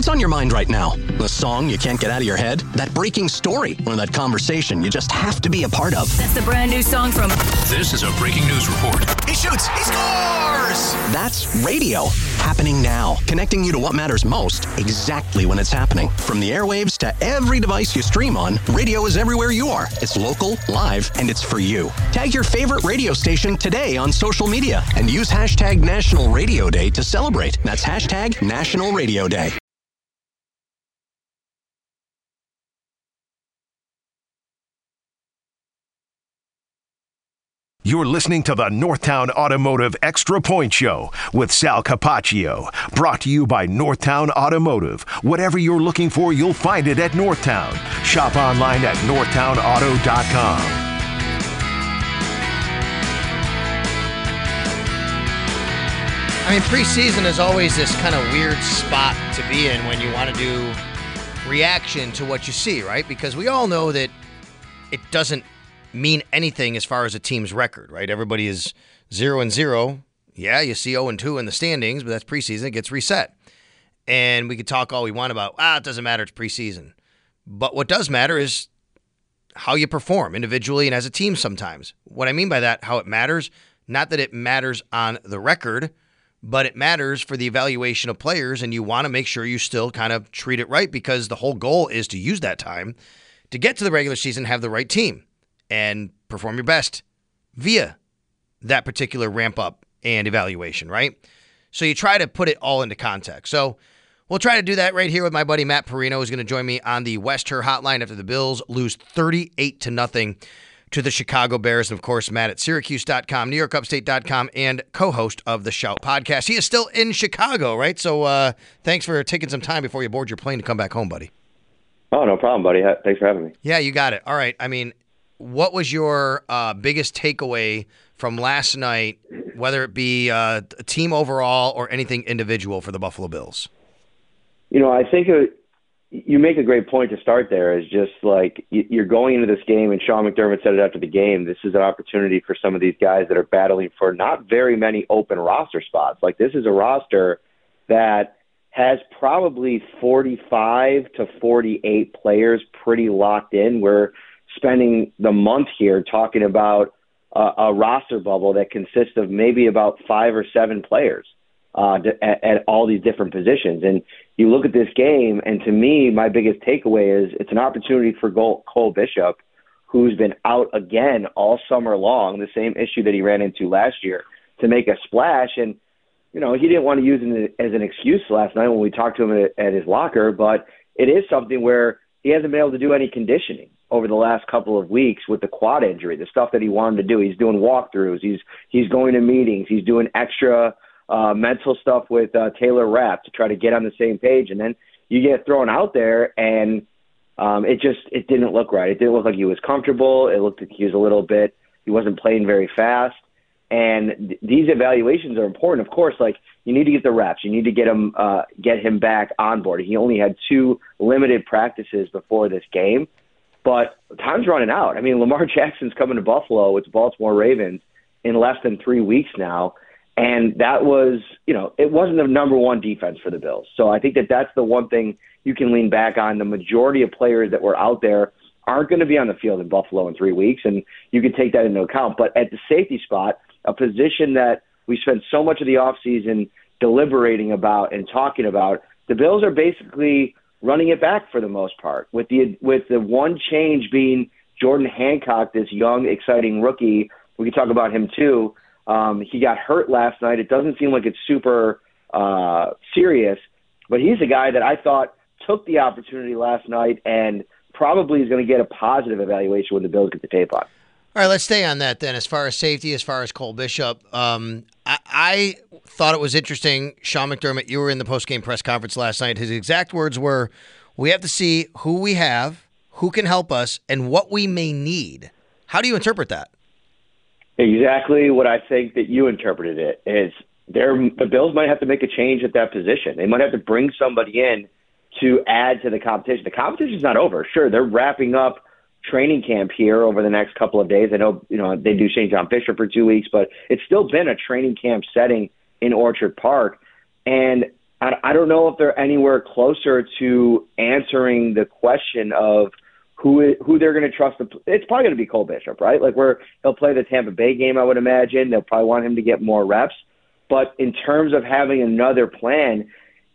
What's on your mind right now? The song you can't get out of your head? That breaking story? Or that conversation you just have to be a part of? That's the brand new song from... This is a breaking news report. He shoots! He scores! That's radio. Happening now. Connecting you to what matters most exactly when it's happening. From the airwaves to every device you stream on, radio is everywhere you are. It's local, live, and it's for you. Tag your favorite radio station today on social media and use hashtag National Radio Day to celebrate. That's hashtag National Radio Day. You're listening to the Northtown Automotive Extra Point Show with Sal Capaccio. Brought to you by Northtown Automotive. Whatever you're looking for, you'll find it at Northtown. Shop online at northtownauto.com. I mean, preseason is always this kind of weird spot to be in when you want to do reaction to what you see, right? Because we all know that it doesn't mean anything as far as a team's record, right? Everybody is 0-0. Yeah, you see 0-2 in the standings, but that's preseason. It gets reset. And we could talk all we want about, it doesn't matter, it's preseason. But what does matter is how you perform individually and as a team sometimes. What I mean by that, how it matters, not that it matters on the record, but it matters for the evaluation of players, and you want to make sure you still kind of treat it right because the whole goal is to use that time to get to the regular season, have the right team, and perform your best via that particular ramp up and evaluation, right? So you try to put it all into context. So we'll try to do that right here with my buddy Matt Perino, who's going to join me on the West Her Hotline after the Bills lose 38-0 to the Chicago Bears. And of course, Matt at Syracuse.com, NewYorkUpstate.com, and co-host of the Shout podcast. He is still in Chicago, right? So thanks for taking some time before you board your plane to come back home, buddy. Oh, no problem, buddy. Thanks for having me. Yeah, you got it. All right. I mean, what was your biggest takeaway from last night, whether it be a team overall or anything individual for the Buffalo Bills? You know, I think you make a great point to start there. Is just like you're going into this game, and Sean McDermott said it after the game, this is an opportunity for some of these guys that are battling for not very many open roster spots. Like, this is a roster that has probably 45 to 48 players pretty locked in. We're spending the month here talking about a roster bubble that consists of maybe about 5 or 7 players at all these different positions. And you look at this game, and to me, my biggest takeaway is it's an opportunity for Cole Bishop, who's been out again all summer long, the same issue that he ran into last year, to make a splash. And, you know, he didn't want to use it as an excuse last night when we talked to him at his locker, but it is something where he hasn't been able to do any conditioning over the last couple of weeks with the quad injury, the stuff that he wanted to do. He's doing walkthroughs. He's going to meetings. He's doing extra mental stuff with Taylor Rapp to try to get on the same page. And then you get thrown out there, and it didn't look right. It didn't look like he was comfortable. It looked like he wasn't playing very fast. And these evaluations are important. Of course, like, you need to get the reps. You need to get him back on board. He only had 2 limited practices before this game. But time's running out. I mean, Lamar Jackson's coming to Buffalo with the Baltimore Ravens in less than 3 weeks now. And that was, it wasn't the number one defense for the Bills. So I think that's the one thing you can lean back on. The majority of players that were out there aren't going to be on the field in Buffalo in 3 weeks, and you can take that into account. But at the safety spot, a position that we spent so much of the offseason deliberating about and talking about, the Bills are basically running it back for the most part, with the one change being Jordan Hancock, this young, exciting rookie. We can talk about him too. He got hurt last night. It doesn't seem like it's super serious, but he's a guy that I thought took the opportunity last night and probably is going to get a positive evaluation when the Bills get the tape on. All right, let's stay on that then. As far as safety, as far as Cole Bishop, I thought it was interesting. Sean McDermott, you were in the postgame press conference last night. His exact words were, we have to see who we have, who can help us, and what we may need. How do you interpret that? Exactly what I think that you interpreted it is. The Bills might have to make a change at that position. They might have to bring somebody in to add to the competition. The competition's not over. Sure, they're wrapping up training camp here over the next couple of days. I know, they do St. John Fisher for 2 weeks, but it's still been a training camp setting in Orchard Park. And I don't know if they're anywhere closer to answering the question of who they're going to trust. It's probably going to be Cole Bishop, right? Like he'll play the Tampa Bay game, I would imagine. They'll probably want him to get more reps. But in terms of having another plan,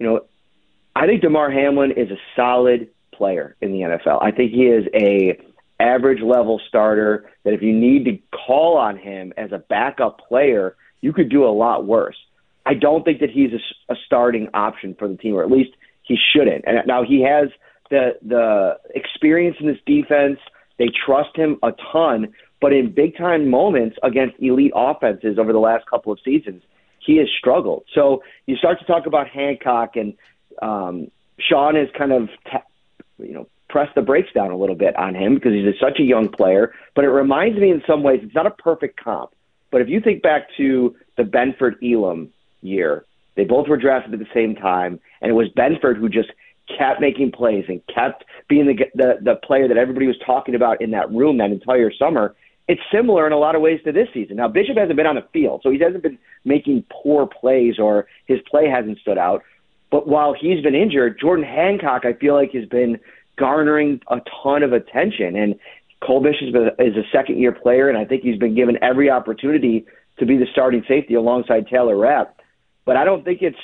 I think Damar Hamlin is a solid player in the NFL. I think he is a average level starter that if you need to call on him as a backup player, you could do a lot worse. I don't think that he's a starting option for the team, or at least he shouldn't. And now he has the experience in this defense. They trust him a ton, but in big-time moments against elite offenses over the last couple of seasons, he has struggled. So you start to talk about Hancock, and Sean has kind of pressed the brakes down a little bit on him because he's such a young player. But it reminds me in some ways, it's not a perfect comp, but if you think back to the Benford-Elam year, they both were drafted at the same time, and it was Benford who just kept making plays and kept being the player that everybody was talking about in that room that entire summer. It's similar in a lot of ways to this season. Now, Bishop hasn't been on the field, so he hasn't been making poor plays or his play hasn't stood out. But while he's been injured, Jordan Hancock, I feel like, has been garnering a ton of attention. And Cole Bishop is a second-year player, and I think he's been given every opportunity to be the starting safety alongside Taylor Rapp. But I don't think it's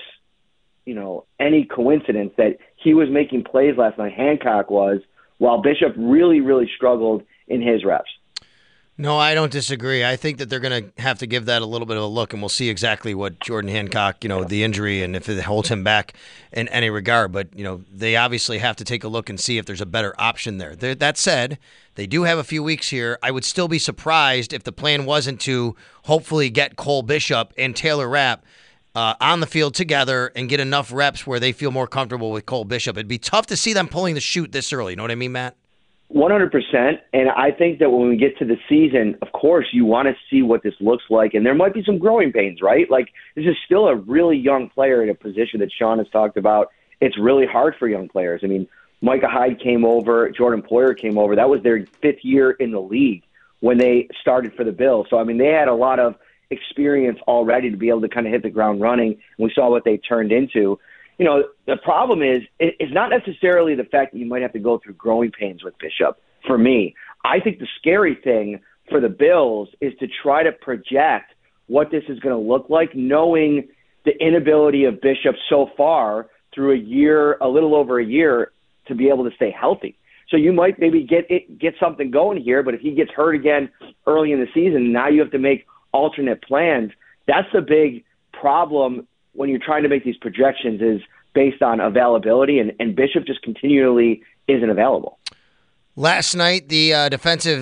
any coincidence that he was making plays last night, Hancock was, while Bishop really, really struggled in his reps. No, I don't disagree. I think that they're going to have to give that a little bit of a look, and we'll see exactly what Jordan Hancock, the injury, and if it holds him back in any regard. But, they obviously have to take a look and see if there's a better option there. That said, they do have a few weeks here. I would still be surprised if the plan wasn't to hopefully get Cole Bishop and Taylor Rapp on the field together and get enough reps where they feel more comfortable with Cole Bishop. It'd be tough to see them pulling the chute this early. You know what I mean, Matt? 100%. And I think that when we get to the season, of course, you want to see what this looks like. And there might be some growing pains, right? Like, this is still a really young player in a position that Sean has talked about. It's really hard for young players. I mean, Micah Hyde came over, Jordan Poyer came over. That was their fifth year in the league when they started for the Bills. So, I mean, they had a lot of experience already to be able to kind of hit the ground running. And we saw what they turned into. The problem is it's not necessarily the fact that you might have to go through growing pains with Bishop. For me, I think the scary thing for the Bills is to try to project what this is going to look like, knowing the inability of Bishop so far through a little over a year, to be able to stay healthy. So you might maybe get something going here, but if he gets hurt again early in the season, now you have to make alternate plans. That's the big problem when you're trying to make these projections, is based on availability, and Bishop just continually isn't available. Last night, the young defensive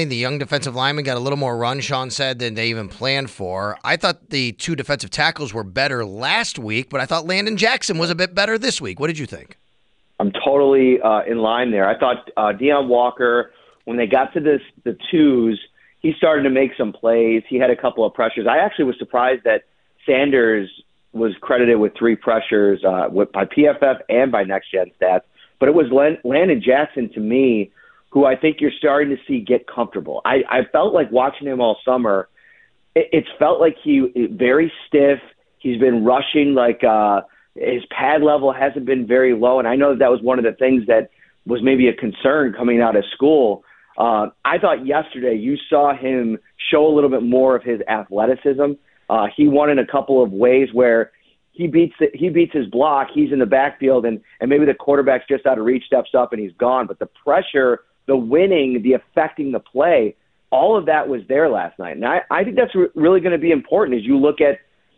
lineman, got a little more run, Sean said, than they even planned for. I thought the two defensive tackles were better last week, but I thought Landon Jackson was a bit better this week. What did you think? I'm totally in line there. I thought Deion Walker, when they got to the twos, he started to make some plays. He had a couple of pressures. I actually was surprised that Sanders was credited with 3 pressures by PFF and by Next Gen Stats. But it was Landon Jackson, to me, who I think you're starting to see get comfortable. I felt like watching him all summer, it's felt like he very stiff. He's been rushing, like his pad level hasn't been very low. And I know that was one of the things that was maybe a concern coming out of school. I thought yesterday you saw him show a little bit more of his athleticism. He won in a couple of ways where he beats his block. He's in the backfield, and maybe the quarterback's just out of reach, steps up, and he's gone. But the pressure, the winning, the affecting the play, all of that was there last night. And I think that's really going to be important as you look at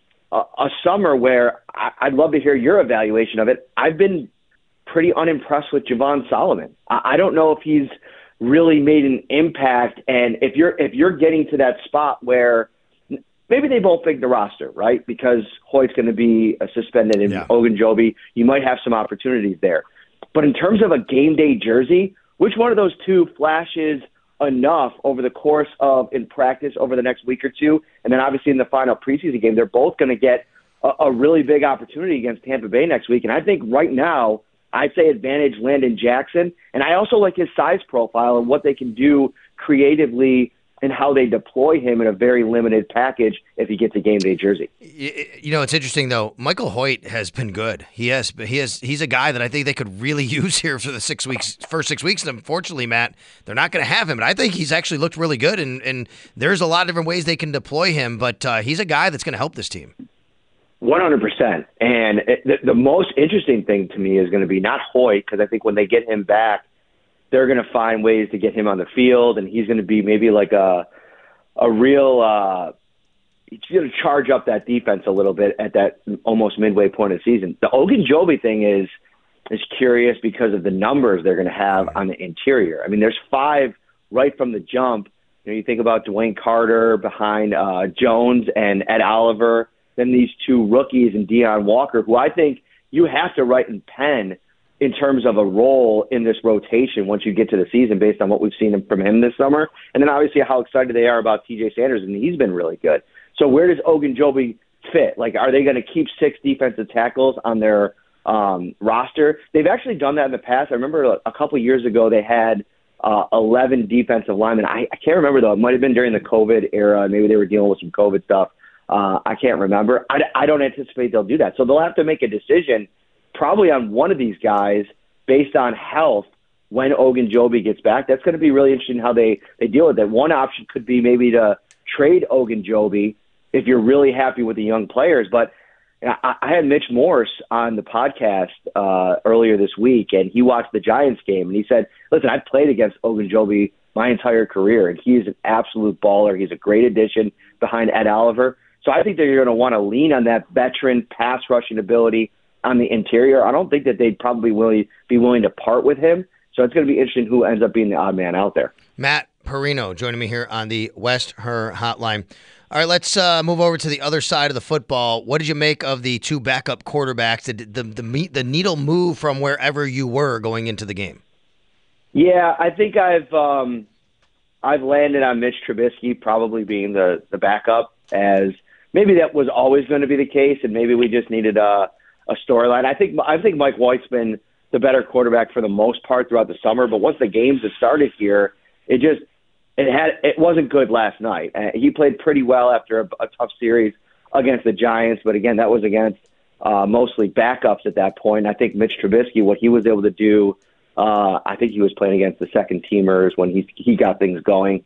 a summer where I'd love to hear your evaluation of it. I've been pretty unimpressed with Javon Solomon. I don't know if he's really made an impact, and if you're getting to that spot where maybe they both make the roster, right? Because Hoyt's going to be suspended and Ogunjobi, you might have some opportunities there. But in terms of a game day jersey, which one of those two flashes enough over the course of in practice over the next week or two, and then obviously in the final preseason game, they're both going to get a really big opportunity against Tampa Bay next week. And I think right now, I'd say advantage Landon Jackson. And I also like his size profile and what they can do creatively in how they deploy him in a very limited package if he gets a game day jersey. You know, it's interesting though. Michael Hoyt has been good. He's a guy that I think they could really use here for the first 6 weeks. And unfortunately, Matt, they're not going to have him. But I think he's actually looked really good. And there's a lot of different ways they can deploy him. But he's a guy that's going to help this team. 100%. And the most interesting thing to me is going to be not Hoyt, because I think when they get him back, they're going to find ways to get him on the field, and he's going to be maybe like a real he's going to charge up that defense a little bit at that almost midway point of the season. The Ogunjobi thing is curious because of the numbers they're going to have on the interior. I mean, there's 5 right from the jump. You think about Dwayne Carter behind Jones and Ed Oliver, then these 2 rookies and Deion Walker, who I think you have to write in pen in terms of a role in this rotation once you get to the season based on what we've seen from him this summer. And then obviously how excited they are about TJ Sanders, and he's been really good. So where does Ogunjobi fit? Like, are they going to keep 6 defensive tackles on their roster? They've actually done that in the past. I remember a couple of years ago they had 11 defensive linemen. I can't remember, though. It might have been during the COVID era. Maybe they were dealing with some COVID stuff. I can't remember. I don't anticipate they'll do that. So they'll have to make a decision probably on one of these guys based on health when Ogunjobi gets back. That's going to be really interesting how they deal with it. One option could be maybe to trade Ogunjobi if you're really happy with the young players. But I had Mitch Morse on the podcast earlier this week, and he watched the Giants game, and he said, listen, I've played against Ogunjobi my entire career, and he is an absolute baller. He's a great addition behind Ed Oliver. So I think they're going to want to lean on that veteran pass rushing ability on the interior. I don't think that they'd probably be willing to part with him. So it's going to be interesting who ends up being the odd man out there. Matt Perino joining me here on the West Her Hotline. All right, let's move over to the other side of the football. What did you make of the 2 backup quarterbacks, the needle move from wherever you were going into the game? Yeah, I think I've landed on Mitch Trubisky probably being the backup, as maybe that was always going to be the case, and maybe we just needed a storyline. I think Mike White's been the better quarterback for the most part throughout the summer, but once the games have started here, it wasn't good last night. He played pretty well after a tough series against the Giants, but again, that was against mostly backups at that point. I think Mitch Trubisky, what he was able to do, I think he was playing against the second teamers when he got things going.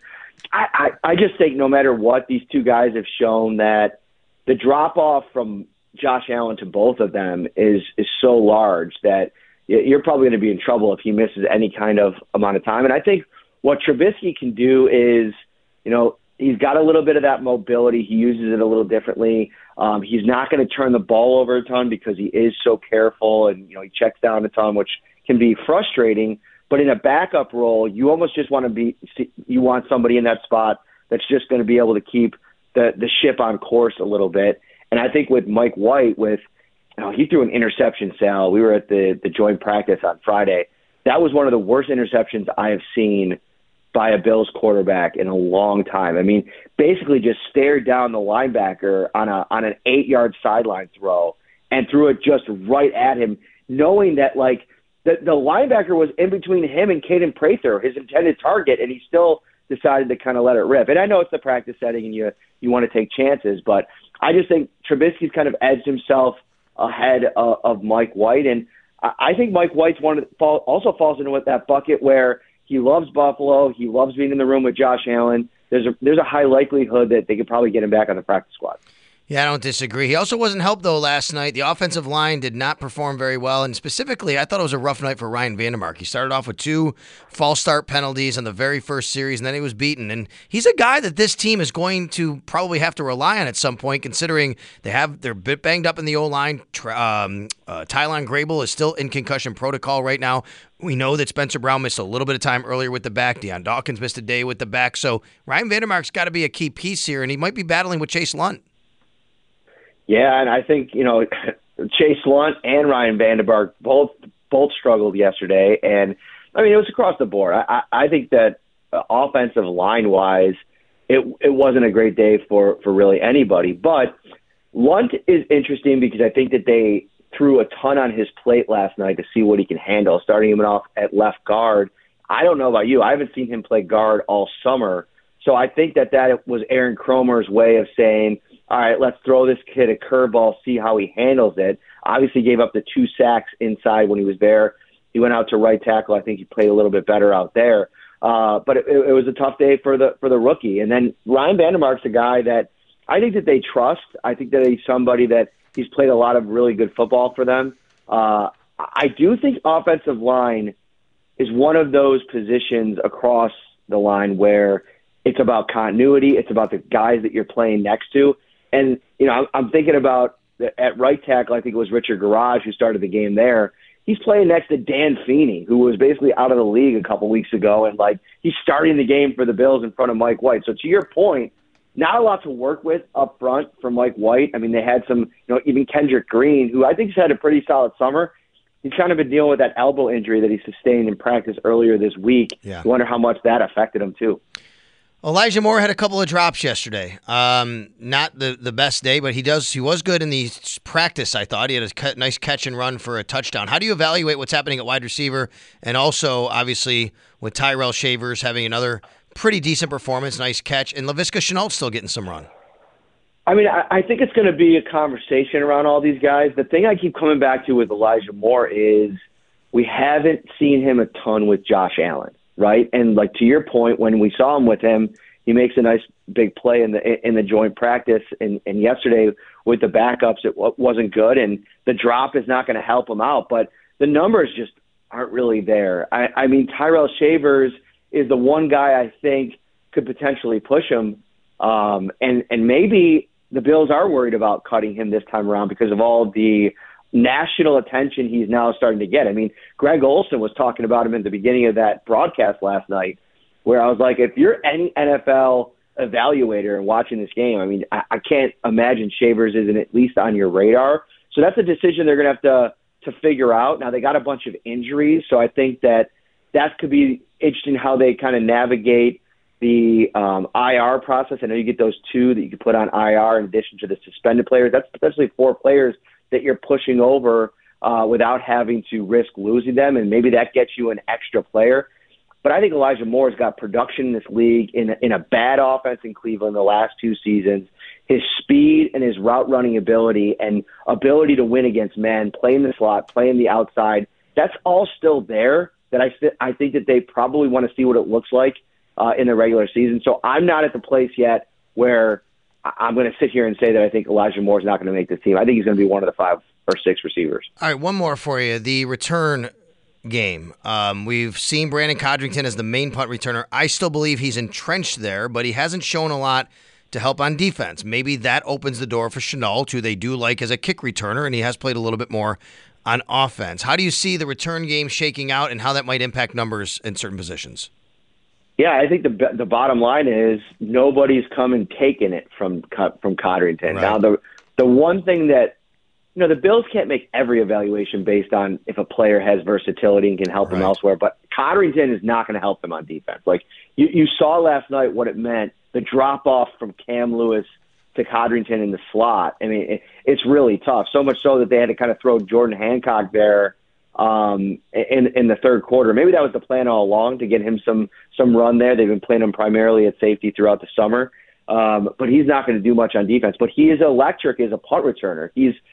I just think no matter what, these 2 guys have shown that the drop-off from Josh Allen to both of them is so large that you're probably going to be in trouble if he misses any kind of amount of time. And I think what Trubisky can do is, he's got a little bit of that mobility. He uses it a little differently. He's not going to turn the ball over a ton because he is so careful, and he checks down a ton, which can be frustrating. But in a backup role, you almost just you want somebody in that spot that's just going to be able to keep the ship on course a little bit. And I think with Mike White, he threw an interception, Sal. We were at the joint practice on Friday. That was one of the worst interceptions I have seen by a Bills quarterback in a long time. I mean, basically just stared down the linebacker on an 8-yard sideline throw and threw it just right at him, knowing that the linebacker was in between him and Caden Prather, his intended target, and he still decided to kind of let it rip. And I know it's the practice setting and you want to take chances, but I just think Trubisky's kind of edged himself ahead of Mike White. And I think Mike White's also falls into that bucket where he loves Buffalo. He loves being in the room with Josh Allen. There's a high likelihood that they could probably get him back on the practice squad. Yeah, I don't disagree. He also wasn't helped, though, last night. The offensive line did not perform very well, and specifically, I thought it was a rough night for Ryan Vandermark. He started off with 2 false start penalties on the very first series, and then he was beaten. And he's a guy that this team is going to probably have to rely on at some point, considering they're a bit banged up in the O-line. Tylan Grable is still in concussion protocol right now. We know that Spencer Brown missed a little bit of time earlier with the back. Deion Dawkins missed a day with the back. So Ryan Vandermark's got to be a key piece here, and he might be battling with Chase Lunt. Yeah, and I think, Chase Lunt and Ryan Vandermark both struggled yesterday. And, I mean, it was across the board. I think that offensive line-wise, it wasn't a great day for really anybody. But Lunt is interesting because I think that they threw a ton on his plate last night to see what he can handle, starting him off at left guard. I don't know about you. I haven't seen him play guard all summer. So I think that was Aaron Cromer's way of saying, all right, let's throw this kid a curveball, see how he handles it. Obviously gave up the 2 sacks inside when he was there. He went out to right tackle. I think he played a little bit better out there. But it was a tough day for the rookie. And then Ryan Vandermark's a guy that I think that they trust. I think that he's somebody that he's played a lot of really good football for them. I do think offensive line is one of those positions across the line where it's about continuity. It's about the guys that you're playing next to. And, I'm thinking about at right tackle, I think it was Richard Garage who started the game there. He's playing next to Dan Feeney, who was basically out of the league a couple weeks ago. And, he's starting the game for the Bills in front of Mike White. So to your point, not a lot to work with up front for Mike White. I mean, they had some, even Kendrick Green, who I think has had a pretty solid summer. He's kind of been dealing with that elbow injury that he sustained in practice earlier this week. Yeah. I wonder how much that affected him, too. Elijah Moore had a couple of drops yesterday. Not the best day, but he was good in the practice, I thought. He had a nice catch and run for a touchdown. How do you evaluate what's happening at wide receiver? And also, obviously, with Tyrell Shavers having another pretty decent performance, nice catch, and Laviska Shenault still getting some run. I mean, I think it's going to be a conversation around all these guys. The thing I keep coming back to with Elijah Moore is we haven't seen him a ton with Josh Allen. Right. And to your point, when we saw him with him, he makes a nice big play in the joint practice. And yesterday with the backups, it wasn't good. And the drop is not going to help him out. But the numbers just aren't really there. I mean, Tyrell Shavers is the one guy I think could potentially push him. And maybe the Bills are worried about cutting him this time around because of all the national attention he's now starting to get. I mean, Greg Olsen was talking about him at the beginning of that broadcast last night, where I was like, if you're any NFL evaluator and watching this game, I mean, I can't imagine Shavers isn't at least on your radar. So that's a decision they're going to have to figure out. Now, they got a bunch of injuries, so I think that could be interesting how they kind of navigate the IR process. I know you get those 2 that you can put on IR in addition to the suspended players. That's potentially 4 players that you're pushing over without having to risk losing them, and maybe that gets you an extra player. But I think Elijah Moore's got production in this league in a bad offense in Cleveland the last 2 seasons. His speed and his route running ability and ability to win against men, playing the slot, playing the outside, that's all still there. That I think that they probably want to see what it looks like in the regular season. So I'm not at the place yet where I'm going to sit here and say that I think Elijah Moore is not going to make the team. I think he's going to be one of the 5 or 6 receivers. All right, one more for you. The return game. We've seen Brandon Codrington as the main punt returner. I still believe he's entrenched there, but he hasn't shown a lot to help on defense. Maybe that opens the door for Shenault, who they do like as a kick returner, and he has played a little bit more on offense. How do you see the return game shaking out and how that might impact numbers in certain positions? Yeah, I think the bottom line is nobody's come and taken it from Codrington. Right. Now, the one thing that, the Bills can't make every evaluation based on if a player has versatility and can help him elsewhere, but Codrington is not going to help them on defense. You saw last night what it meant, the drop-off from Cam Lewis to Codrington in the slot. I mean, it's really tough, so much so that they had to kind of throw Jordan Hancock there in the third quarter. Maybe that was the plan all along, to get him some run there. They've been playing him primarily at safety throughout the summer. But he's not going to do much on defense. But he is electric as a punt returner.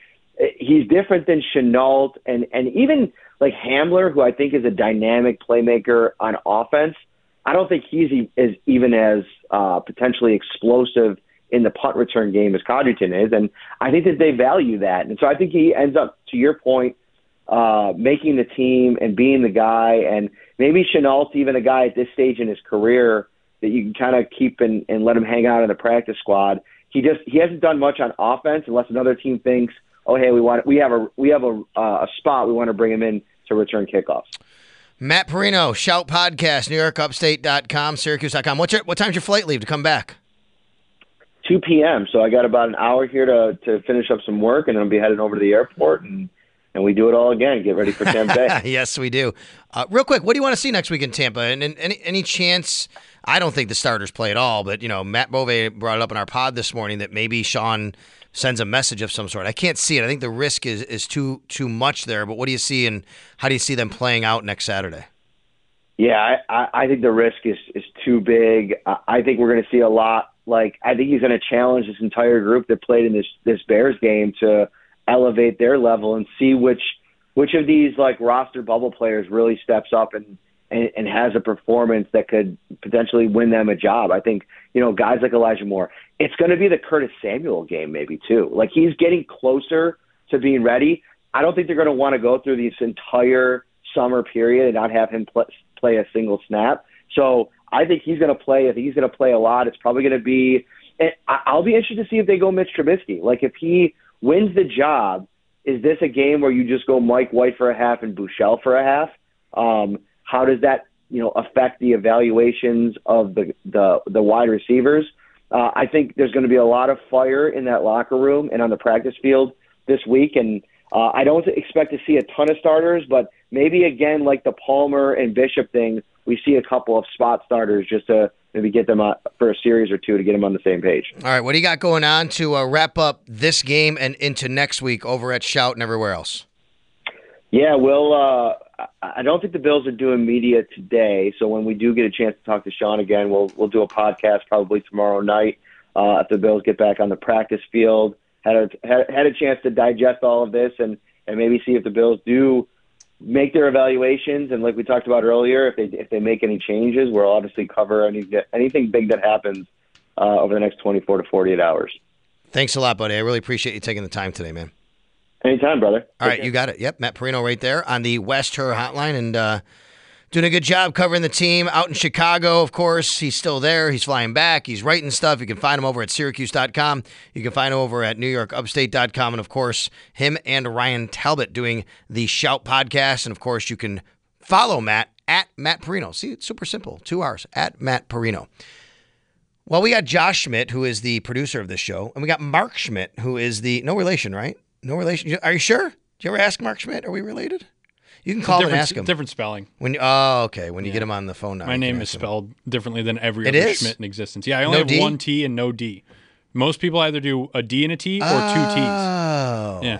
He's different than Shenault and even like Hamler, who I think is a dynamic playmaker on offense. I don't think he's even as potentially explosive in the punt return game as Codrington is. And I think that they value that. And so I think he ends up, to your point, making the team and being the guy, and maybe Shenault's even a guy at this stage in his career that you can kind of keep and let him hang out in the practice squad. He hasn't done much on offense unless another team thinks, oh, hey, we have a spot, we want to bring him in to return kickoffs. Matt Parrino, Shout Podcast, NewYorkUpstate.com, Syracuse.com. What time's your flight leave to come back? 2 p.m., so I got about an hour here to finish up some work, and then I'll be heading over to the airport, and we do it all again. Get ready for Tampa Bay. Yes, we do. Real quick, what do you want to see next week in Tampa? And any chance, I don't think the starters play at all, but, Matt Bove brought it up in our pod this morning that maybe Sean sends a message of some sort. I can't see it. I think the risk is too much there, but what do you see, and how do you see them playing out next Saturday? Yeah, I think the risk is too big. I think we're going to see a lot. Like, I think he's going to challenge this entire group that played in this Bears game to elevate their level and see which of these like roster bubble players really steps up and has a performance that could potentially win them a job. I think, guys like Elijah Moore, it's going to be the Curtis Samuel game maybe too. Like, he's getting closer to being ready. I don't think they're going to want to go through this entire summer period and not have him play a single snap. So I think he's going to play. I think he's going to play a lot. It's probably going to be – I'll be interested to see if they go Mitch Trubisky. Like, if he wins the job, is this a game where you just go Mike White for a half and Buechele for a half? How does that, affect the evaluations of the wide receivers? I think there's going to be a lot of fire in that locker room and on the practice field this week, and I don't expect to see a ton of starters, but maybe, again, like the Palmer and Bishop thing, we see a couple of spot starters just to maybe get them for a series or two to get them on the same page. All right, what do you got going on to wrap up this game and into next week over at Shout and everywhere else? Yeah, I don't think the Bills are doing media today, so when we do get a chance to talk to Sean again, we'll do a podcast probably tomorrow night if the Bills get back on the practice field. Had a chance to digest all of this and maybe see if the Bills do make their evaluations, and like we talked about earlier, if they make any changes, we'll obviously cover anything big that happens over the next 24 to 48 hours. Thanks a lot, buddy. I really appreciate you taking the time today, man. Anytime, brother. All right, you got it. Yep, Matt Parrino right there on the West Her Hotline, and doing a good job covering the team out in Chicago. Of course, he's still there. He's flying back. He's writing stuff. You can find him over at Syracuse.com. You can find him over at NewYorkUpstate.com. And, of course, him and Ryan Talbot doing the Shout podcast. And, of course, you can follow Matt at Matt Parrino. See, it's super simple. 2 R's, at Matt Parrino. Well, we got Josh Schmidt, who is the producer of this show. And we got Mark Schmidt, who is the – no relation, right? No relation. Are you sure? Did you ever ask Mark Schmidt? Are we related? You can call him and ask him. Different spelling. Okay. When you get him on the phone now. My name is spelled differently than every other Schmidt in existence. Yeah, I only have one T and no D. Most people either do a D and a T or 2 T's. Oh. Yeah.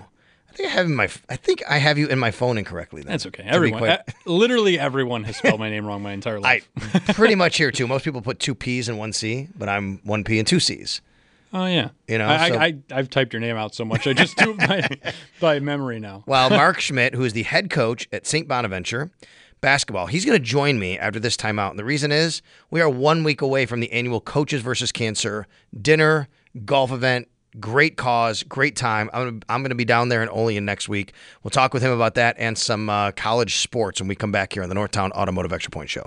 I think I have you in my phone incorrectly then. That's okay. Literally everyone has spelled my name wrong my entire life. Pretty much here too. Most people put 2 P's and 1 C, but I'm 1 P and 2 C's. Oh, yeah. I've typed your name out so much. I just do it by memory now. Well, Mark Schmidt, who is the head coach at St. Bonaventure basketball, he's going to join me after this timeout. And the reason is we are 1 week away from the annual Coaches versus Cancer dinner, golf event. Great cause, great time. I'm going to be down there in Olean next week. We'll talk with him about that and some college sports when we come back here on the Northtown Automotive Extra Point Show.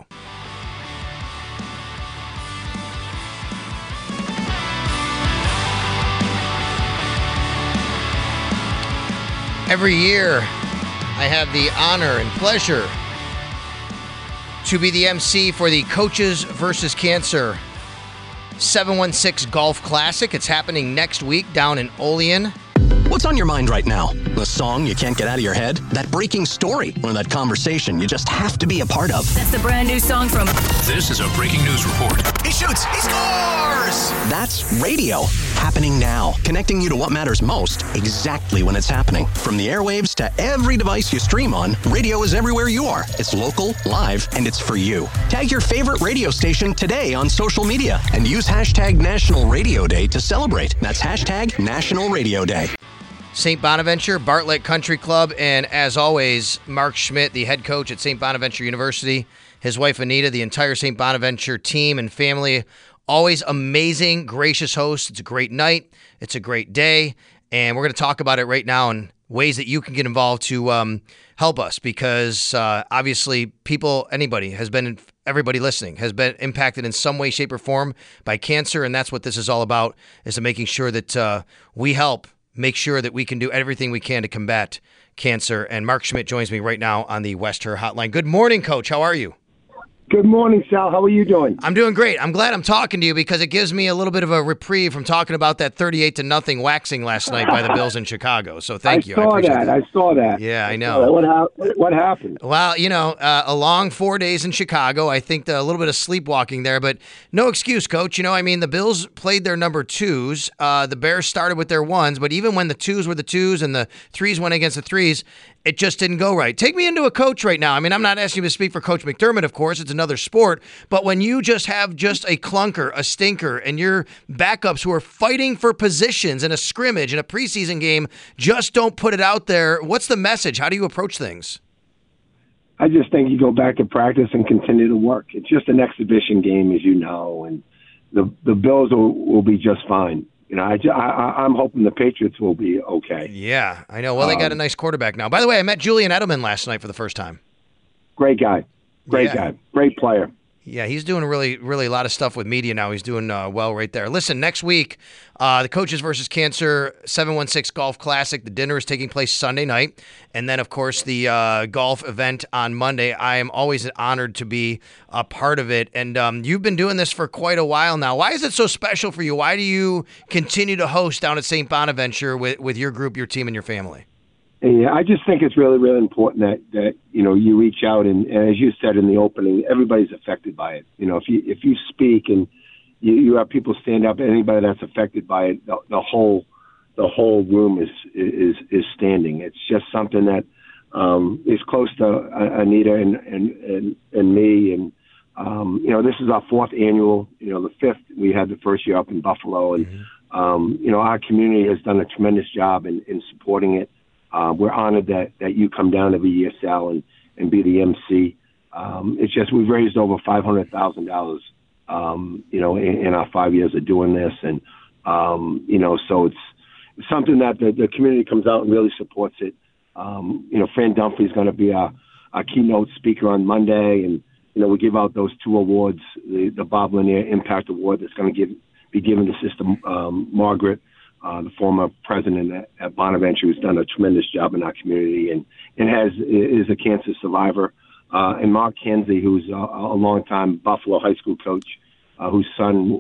Every year, I have the honor and pleasure to be the MC for the Coaches versus Cancer 716 Golf Classic. It's happening next week down in Olean. What's on your mind right now? The song you can't get out of your head? That breaking story? Or that conversation you just have to be a part of? That's the brand new song from... This is a breaking news report. He shoots. He scores! That's radio. Happening now. Connecting you to what matters most exactly when it's happening. From the airwaves to every device you stream on, radio is everywhere you are. It's local, live, and it's for you. Tag your favorite radio station today on social media and use hashtag National Radio Day to celebrate. That's hashtag National Radio Day. St. Bonaventure, Bartlett Country Club, and as always, Mark Schmidt, the head coach at St. Bonaventure University, his wife Anita, the entire St. Bonaventure team and family, always amazing, gracious hosts. It's a great night. It's a great day, and we're going to talk about it right now and ways that you can get involved to help us because obviously everybody listening has been impacted in some way, shape, or form by cancer, and that's what this is all about, is to making sure that we help make sure that we can do everything we can to combat cancer. And Mark Schmidt joins me right now on the West Her Hotline. Good morning, Coach. How are you? Good morning, Sal. How are you doing? I'm doing great. I'm glad I'm talking to you because it gives me a little bit of a reprieve from talking about that 38-0 waxing last night by the Bills in Chicago. So thank you. I saw that. Yeah, I know. What happened? Well, a long 4 days in Chicago. I think a little bit of sleepwalking there, but no excuse, Coach. The Bills played their number 2s. The Bears started with their 1s, but even when the 2s were the 2s and the 3s went against the 3s, it just didn't go right. Take me into a coach right now. I mean, I'm not asking you to speak for Coach McDermott, of course. It's another sport. But when you just have just a clunker, a stinker, and your backups who are fighting for positions in a scrimmage, in a preseason game, just don't put it out there, what's the message? How do you approach things? I just think you go back to practice and continue to work. It's just an exhibition game, as you know, and the Bills will be just fine. You know, I'm hoping the Patriots will be okay. Yeah, I know. Well, they got a nice quarterback now. By the way, I met Julian Edelman last night for the first time. Great guy. Great guy. Great player. Yeah, he's doing really a lot of stuff with media now. He's doing well right there. Listen, next week, the Coaches versus Cancer 716 Golf Classic. The dinner is taking place Sunday night. And then, of course, the golf event on Monday. I am always honored to be a part of it. And you've been doing this for quite a while now. Why is it so special for you? Why do you continue to host down at St. Bonaventure with your group, your team, and your family? Yeah, I just think it's really, really important that you know, you reach out and as you said in the opening, everybody's affected by it. You know, if you speak and you have people stand up, anybody that's affected by it, the whole room is standing. It's just something that is close to Anita and me, and you know, this is our 4th annual. You know, the 5th we had the first year up in Buffalo, and you know, our community has done a tremendous job in supporting it. We're honored that you come down every year, Sal, and be the MC. It's just we've raised over $500,000, you know, in our 5 years of doing this, and you know, so it's something that the community comes out and really supports it. You know, Fran Dunphy's going to be our keynote speaker on Monday, and you know, we give out those 2 awards, the Bob Lanier Impact Award that's going to be given to Sister Margaret. The former president at Bonaventure, who's done a tremendous job in our community and is a cancer survivor, and Mark Kenzie, who's a longtime Buffalo high school coach, whose son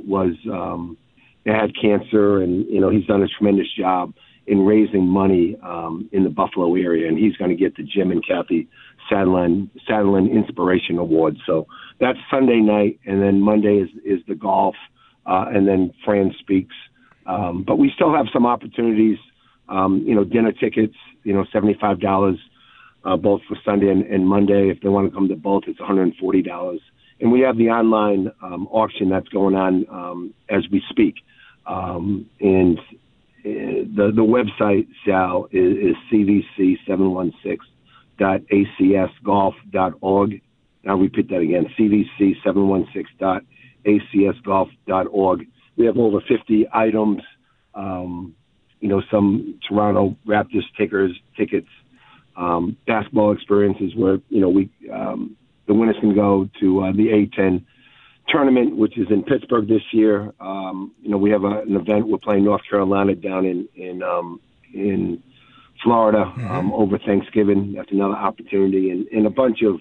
had cancer, and you know, he's done a tremendous job in raising money in the Buffalo area, and he's going to get the Jim and Kathy Sadlin Inspiration Award. So that's Sunday night, and then Monday is the golf, and then Fran speaks. But we still have some opportunities, you know, dinner tickets, you know, $75, both for Sunday and Monday. If they want to come to both, it's $140. And we have the online auction that's going on as we speak. And the website, Sal, is cvc716.acsgolf.org. I'll repeat that again, cvc716.acsgolf.org. We have over 50 items, you know, some Toronto Raptors tickets, basketball experiences where, you know, the winners can go to the A-10 tournament, which is in Pittsburgh this year. You know, we have an event. We're playing North Carolina down in Florida over Thanksgiving. That's another opportunity, and a bunch of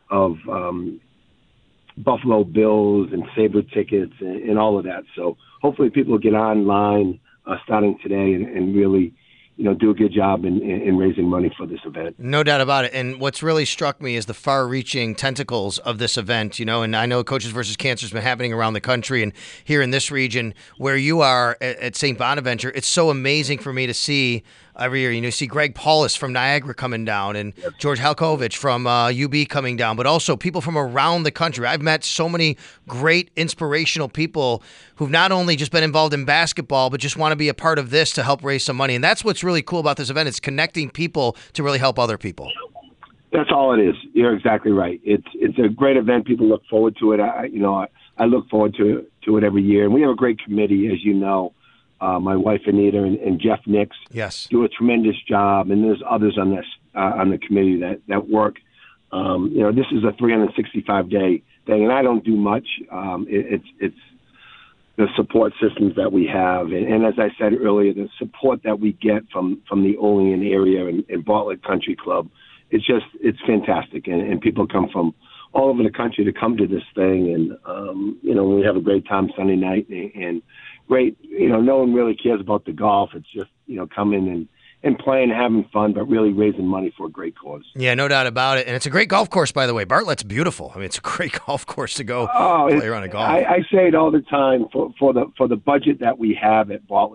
Buffalo Bills and Sabre tickets and all of that. So hopefully people will get online starting today and really, you know, do a good job in raising money for this event. No doubt about it. And what's really struck me is the far-reaching tentacles of this event, you know, and I know Coaches versus Cancer has been happening around the country, and here in this region where you are at St. Bonaventure, it's so amazing for me to see every year. You know, you see Greg Paulus from Niagara coming down, and George Halkovich from UB coming down, but also people from around the country. I've met so many great, inspirational people who've not only just been involved in basketball, but just want to be a part of this to help raise some money. And that's what's really cool about this event. It's connecting people to really help other people. That's all it is. You're exactly right. It's a great event. People look forward to it. I look forward to it every year. And we have a great committee, as you know. My wife Anita and Jeff Nix do a tremendous job, and there's others on this on the committee that work. You know, this is a 365-day thing, and I don't do much. It's the support systems that we have, and as I said earlier, the support that we get from the Olean area and Bartlett Country Club, it's fantastic, and people come from all over the country to come to this thing, and you know, we have a great time Sunday night, and great, you know, no one really cares about the golf. It's just, you know, coming and playing, having fun, but really raising money for a great cause. Yeah, no doubt about it. And it's a great golf course, by the way. Bartlett's beautiful. I mean, it's a great golf course to go play around a golf. I say it all the time. For the budget that we have at Bartlett,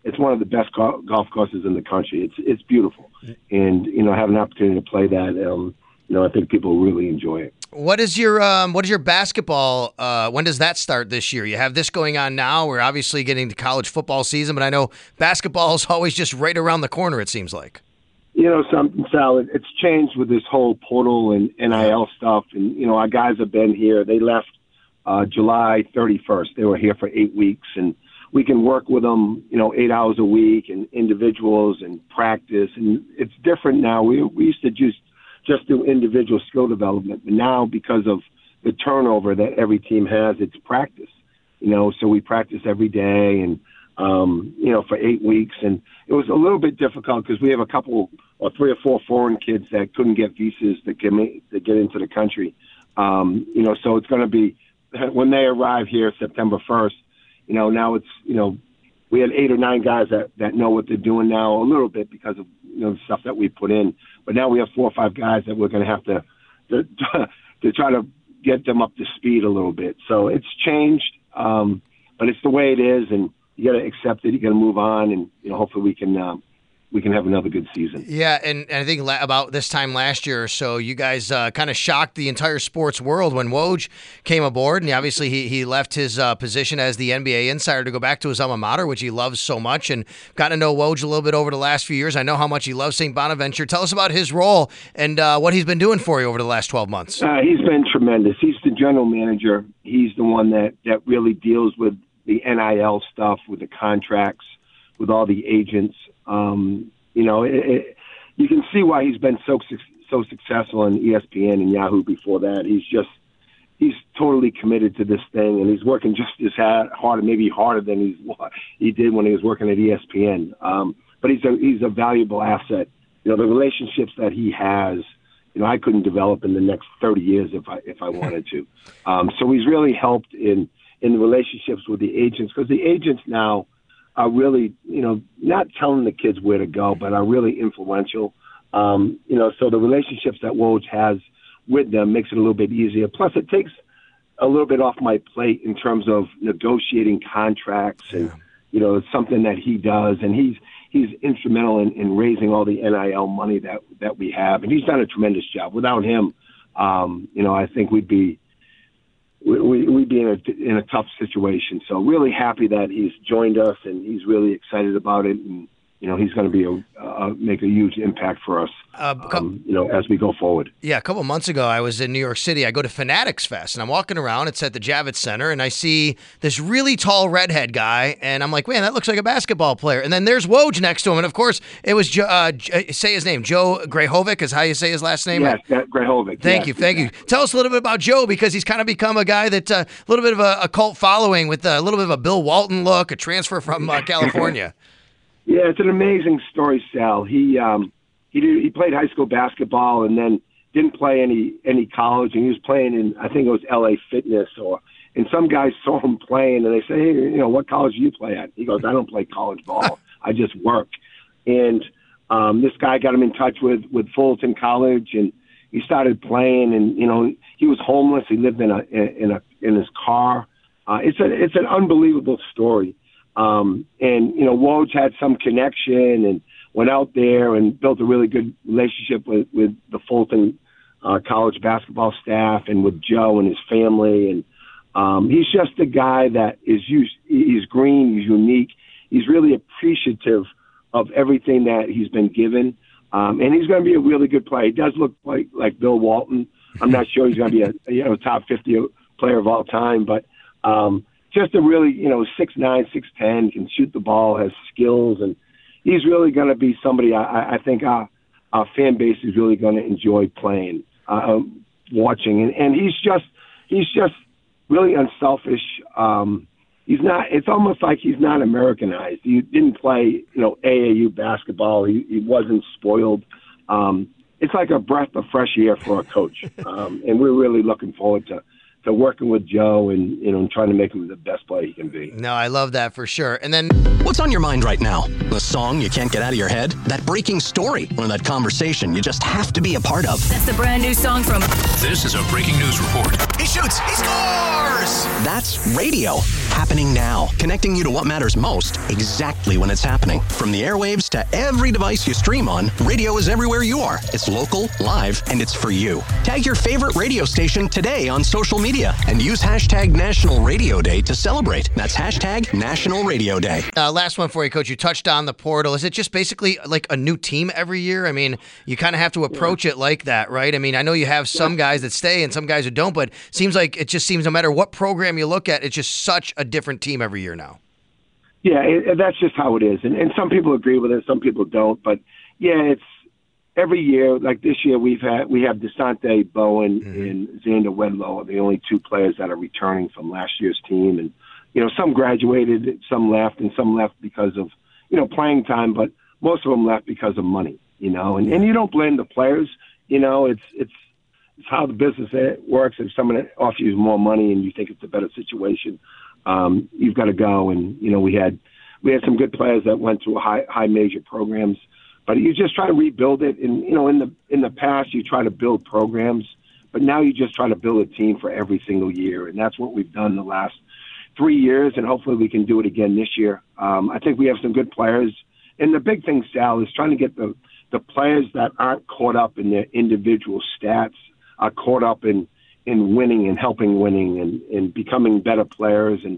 it's one of the best golf courses in the country. It's beautiful, and have an opportunity to play that. I think people really enjoy it. What is your basketball? When does that start this year? You have this going on now. We're obviously getting to college football season, but I know basketball is always just right around the corner, it seems like. Something, Sal, it's changed with this whole portal and NIL stuff. And, our guys have been here. They left July 31st. They were here for 8 weeks. And we can work with them, 8 hours a week and individuals and practice. And it's different now. We used to just do individual skill development. But now, because of the turnover that every team has, it's practice. So we practice every day and, for 8 weeks. And it was a little bit difficult because we have a couple or 3 or 4 foreign kids that couldn't get visas to get into the country. So it's going to be, when they arrive here September 1st, now it's, we had 8 or 9 guys that know what they're doing now a little bit because of, the stuff that we put in. But now we have 4 or 5 guys that we're going to have to try to get them up to speed a little bit. So it's changed, but it's the way it is, and you got to accept it. You got to move on, and hopefully we can have another good season. Yeah, and I think about this time last year or so, you guys kind of shocked the entire sports world when Woj came aboard, and obviously he left his position as the NBA insider to go back to his alma mater, which he loves so much, and got to know Woj a little bit over the last few years. I know how much he loves St. Bonaventure. Tell us about his role and what he's been doing for you over the last 12 months. He's been tremendous. He's the general manager. He's the one that really deals with the NIL stuff, with the contracts, with all the agents. You can see why he's been so successful in ESPN and Yahoo before that. He's totally committed to this thing, and he's working just as hard, maybe harder than he did when he was working at ESPN. But he's a valuable asset. The relationships that he has, I couldn't develop in the next 30 years if I wanted to. So he's really helped in the relationships with the agents, because the agents now are really, not telling the kids where to go, but are really influential. So the relationships that Woj has with them makes it a little bit easier. Plus, it takes a little bit off my plate in terms of negotiating contracts, and it's something that he does, and he's instrumental in raising all the NIL money that we have, and he's done a tremendous job. Without him, I think we'd be in a tough situation. So really happy that he's joined us, and he's really excited about it. And, he's going to be make a huge impact for us, as we go forward. Yeah, a couple of months ago, I was in New York City. I go to Fanatics Fest, and I'm walking around. It's at the Javits Center, and I see this really tall redhead guy, and I'm like, man, that looks like a basketball player. And then there's Woj next to him, and of course, it was say his name, Joe Grehovic is how you say his last name? Yes, Grehovic. Thank you. Tell us a little bit about Joe, because he's kind of become a guy that a little bit of a cult following with a little bit of a Bill Walton look, a transfer from California. Yeah, it's an amazing story, Sal. He played high school basketball and then didn't play any college, and he was playing in, I think it was LA Fitness, and some guys saw him playing, and they say, hey, what college do you play at? He goes, I don't play college ball. I just work. And this guy got him in touch with Fulton College, and he started playing, and he was homeless. He lived in his car. It's an unbelievable story. And Woj had some connection and went out there and built a really good relationship with the Fulton college basketball staff and with Joe and his family. And he's just a guy that he's green, he's unique. He's really appreciative of everything that he's been given. And he's going to be a really good player. He does look like Bill Walton. I'm not sure he's going to be a top 50 player of all time, but just a really, 6'9", 6'10", can shoot the ball, has skills, and he's really going to be somebody I think our fan base is really going to enjoy playing, watching, and he's just really unselfish. It's almost like he's not Americanized. He didn't play, AAU basketball. He wasn't spoiled. It's like a breath of fresh air for a coach, and we're really looking forward to working with Joe and, and trying to make him the best player he can be. No, I love that for sure. And then, what's on your mind right now? The song you can't get out of your head? That breaking story? Or that conversation you just have to be a part of? That's the brand new song from... This is a breaking news report. He shoots, he scores! That's radio. Happening now. Connecting you to what matters most exactly when it's happening. From the airwaves to every device you stream on, radio is everywhere you are. It's local, live, and it's for you. Tag your favorite radio station today on social media and use hashtag National Radio Day to celebrate. That's hashtag National Radio Day. Last one for you, Coach. You touched on the portal. Is it just basically like a new team every year? I mean, you kind of have to approach it like that, right? I mean, I know you have some guys that stay and some guys who don't, but it seems like it just seems no matter what program you look at, it's just such a different team every year now. Yeah, that's just how it is. And some people agree with it, some people don't. But, yeah, it's every year, like this year, we have DeSante Bowen and Xander Wedlow are the only two players that are returning from last year's team. And, some graduated, some left, and some left because of, playing time, but most of them left because of money, And you don't blame the players, it's how the business works. If someone offers you more money and you think it's a better situation, you've got to go. And we had some good players that went to high major programs, but you just try to rebuild it. And in the past you try to build programs, but now you just try to build a team for every single year, and that's what we've done the last 3 years, and hopefully we can do it again this year. I think we have some good players, and the big thing, Sal, is trying to get the players that aren't caught up in their individual stats are caught up in winning and helping winning and becoming better players and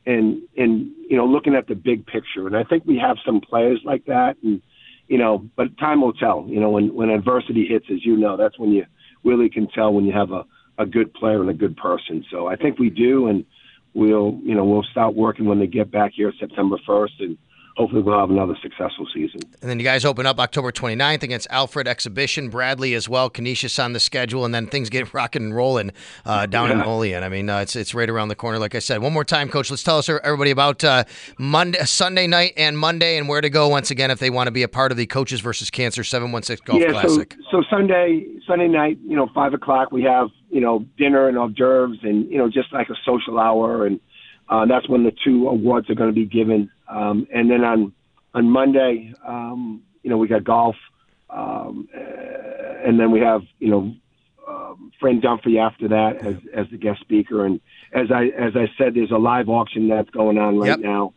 looking at the big picture. And I think we have some players like that. And, but time will tell, when adversity hits, as that's when you really can tell when you have a good player and a good person. So I think we do. And we'll start working when they get back here September 1st, and hopefully we'll have another successful season. And then you guys open up October 29th against Alfred Exhibition, Bradley as well, Canisius on the schedule, and then things get rocking and rolling down in Olean. I mean, it's right around the corner, like I said. One more time, Coach, let's tell us everybody about Sunday night and Monday and where to go once again if they want to be a part of the Coaches versus Cancer 716 Golf Classic. So Sunday night, 5 o'clock, we have, dinner and hors d'oeuvres and, just like a social hour, and that's when the 2 awards are going to be given. And then on Monday, we got golf, and then we have Fran Dunphy after that as the guest speaker. And as I said, there's a live auction that's going on right now.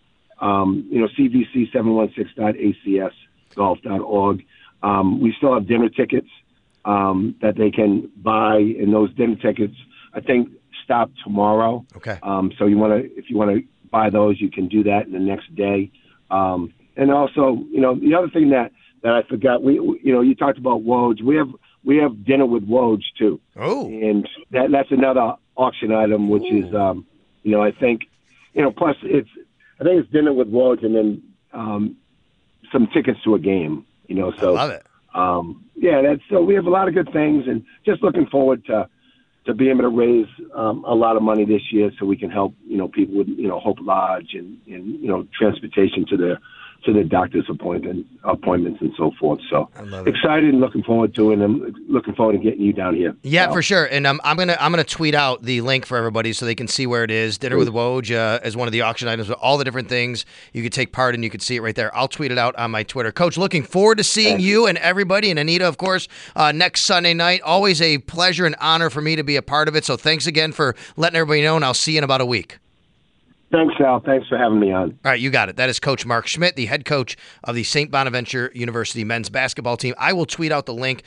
CVC716.acsgolf.org. We still have dinner tickets that they can buy, and those dinner tickets, I think, stop tomorrow. Okay. So if you want to buy those, you can do that in the next day. And also, the other thing that I forgot, you talked about Woj. We have dinner with Woj too. Oh. And that's another auction item, which is, I think, plus I think it's dinner with Woj and then some tickets to a game. So I love it. So we have a lot of good things, and just looking forward to be able to raise a lot of money this year so we can help, people with, Hope Lodge and transportation to their doctor's appointments and so forth. So excited and looking forward to it, and looking forward to getting you down here. Yeah, for sure. And I'm gonna tweet out the link for everybody so they can see where it is. Dinner with Woj as one of the auction items with all the different things you could take part in. You could see it right there. I'll tweet it out on my Twitter. Coach, looking forward to seeing you and everybody, and Anita, of course, next Sunday night. Always a pleasure and honor for me to be a part of it. So thanks again for letting everybody know, and I'll see you in about a week. Thanks, Sal. Thanks for having me on. All right, you got it. That is Coach Mark Schmidt, the head coach of the St. Bonaventure University men's basketball team. I will tweet out the link,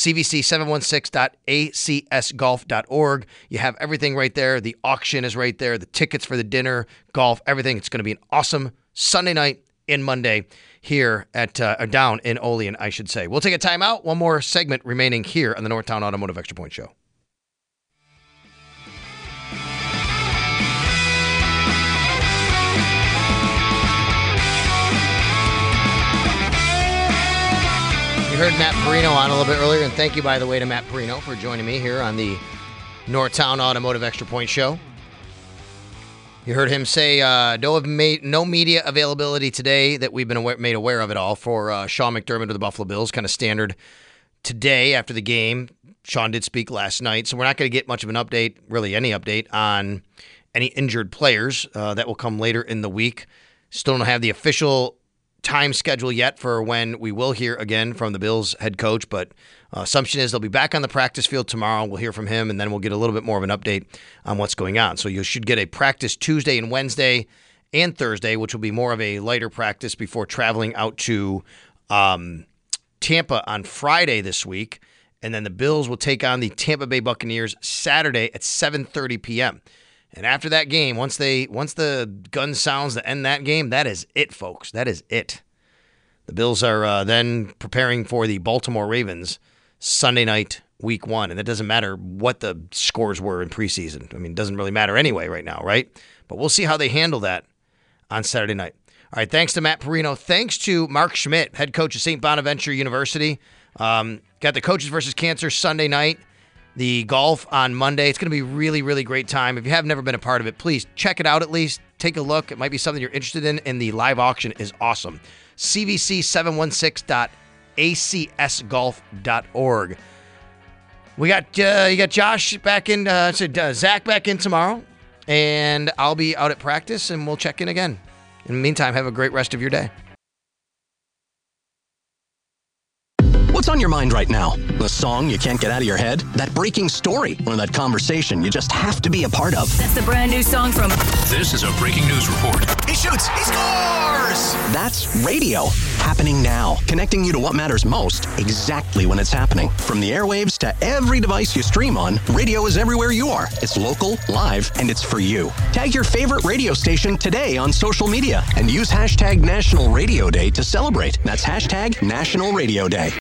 cvc716.acsgolf.org. You have everything right there. The auction is right there. The tickets for the dinner, golf, everything. It's going to be an awesome Sunday night and Monday here at down in Olean, I should say. We'll take a timeout. One more segment remaining here on the Northtown Automotive Extra Point Show. You heard Matt Perino on a little bit earlier, and thank you, by the way, to Matt Perino for joining me here on the Northtown Automotive Extra Point Show. You heard him say no media availability today that we've been made aware of at all for Sean McDermott of the Buffalo Bills, kind of standard today after the game. Sean did speak last night, so we're not going to get much of an update, really any update, on any injured players. That will come later in the week. Still don't have the official time schedule yet for when we will hear again from the Bills head coach, but assumption is they'll be back on the practice field tomorrow. We'll hear from him, and then we'll get a little bit more of an update on what's going on. So you should get a practice Tuesday and Wednesday and Thursday, which will be more of a lighter practice before traveling out to Tampa on Friday this week. And then the Bills will take on the Tampa Bay Buccaneers Saturday at 7:30 p.m. And after that game, once the gun sounds to end that game, that is it, folks. That is it. The Bills are then preparing for the Baltimore Ravens Sunday night, week 1. And it doesn't matter what the scores were in preseason. I mean, it doesn't really matter anyway right now, right? But we'll see how they handle that on Saturday night. All right, thanks to Matt Perino. Thanks to Mark Schmidt, head coach of St. Bonaventure University. Got the Coaches versus Cancer Sunday night, the golf on Monday. It's going to be a really, really great time. If you have never been a part of it, please check it out at least. Take a look. It might be something you're interested in, and the live auction is awesome. CVC716.acsgolf.org. We got you got Josh back in, Zach back in tomorrow, and I'll be out at practice, and we'll check in again. In the meantime, have a great rest of your day. What's on your mind right now? The song you can't get out of your head? That breaking story? Or that conversation you just have to be a part of? That's the brand new song from... This is a breaking news report. He shoots. He scores! That's radio. Happening now. Connecting you to what matters most exactly when it's happening. From the airwaves to every device you stream on, radio is everywhere you are. It's local, live, and it's for you. Tag your favorite radio station today on social media and use hashtag National Radio Day to celebrate. That's hashtag National Radio Day.